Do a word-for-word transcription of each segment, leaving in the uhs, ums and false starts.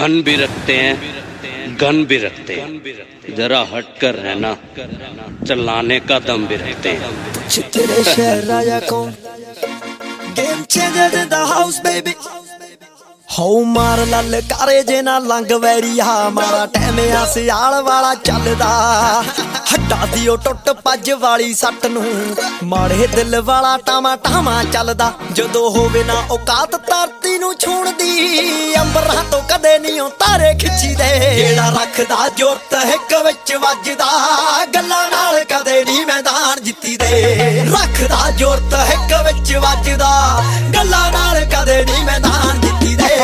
धन भी रखते हैं, गन भी रखते हैं, जरा हट कर रहना, चलाने का दम भी रखते हैं। तेरे शहर राजा कौन game changer in the house baby हो मार लल कारे जे ना लंग वैरिया मारा टाइम आ सियाल वाला चलदा हड्डा दी ओ टुट पज वाली सट नूं माड़े दिल वाला टामा टामा चलदा जदों होवे ना औकात धरती नूं छूण दी अंबरां तो कदे नहीं ओ तारे खिच्ची दे जेड़ा रखदा जुरत हिक विच वजदा गल्लां नाल कदे नहीं मैदान जित्ती दे रखदा जुरत हिक विच वजदा गल्लां नाल कदे नहीं मैदान जित्ती दे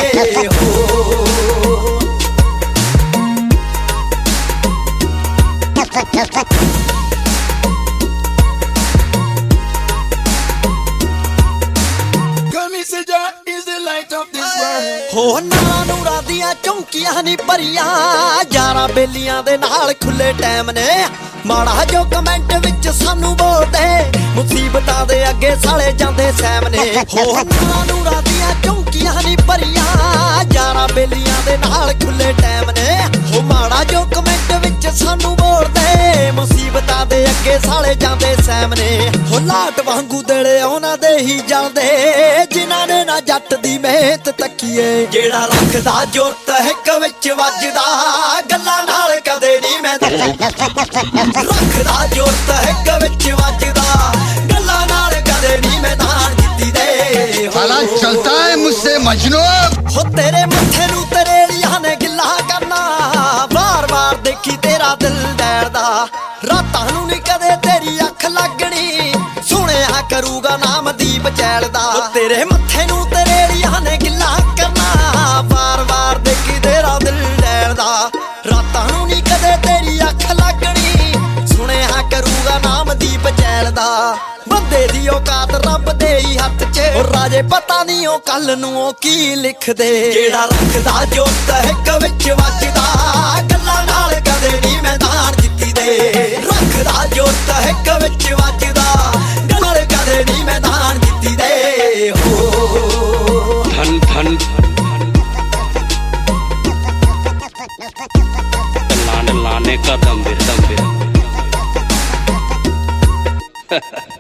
हो नाला नूरा दियां चौंकियां नी भरियां यारां बेलियां दे नाल खुले टाइम ने माड़ा जो कमेंट विच सानू बोलदे मुसीबतां दे अगे साले जांदे सैम ने हो नाला नूरा दियां चौंकियां नी भरियां यारां बेलियां दे नाल खुले टाइम ने हो माड़ा जो कमेंट विच सानू बोलदे मुसीबतां दे अगे साले जांदे सैम ने हो लाट वांगू दिले उहनां दे ही जांदे जिन्हां ने ना जट दी मेहनत तकीए जेड़ा रखदा जुरत हिक विच वजदा गल्लां नाल कदे नहीं मैं रखदा जुरत हिक विच वजदा गल्लां नाल कदे नहीं मैदान जित्ती दे साला चलता है मुझसे मजनू हो तेरे मत्थे नूं तरेड़ियां ने गिल्ला करना बार बार देखी तेरा दिल डैरदा रातां नूं नहीं कदे तेरी अख लगनी सुनिया करूगा नाम दीप चैलदा तेरे मत्थे नूं तरेड़ियां ने गिल्ला करना बार बार देखी तेरा दिल डैरदा रातां नूं नहीं कदे तेरी अख लगनी सुनिया करूगा नाम दीप चैलदा बंदे दी औकात रब दे ही हत्थ च राजे पता नहीं ओ कल नूं ओ की लिख दे जेड़ा रखदा जुरत हिक विच वजदा गल्लां नाल कदे नहीं मैदान जित्ती दे रखदा जुरत हिक विच वजदा गल्लां नाल कदे नहीं मैदान जित्ती दे हो धन धन चलाने लाने का दम भी दम भी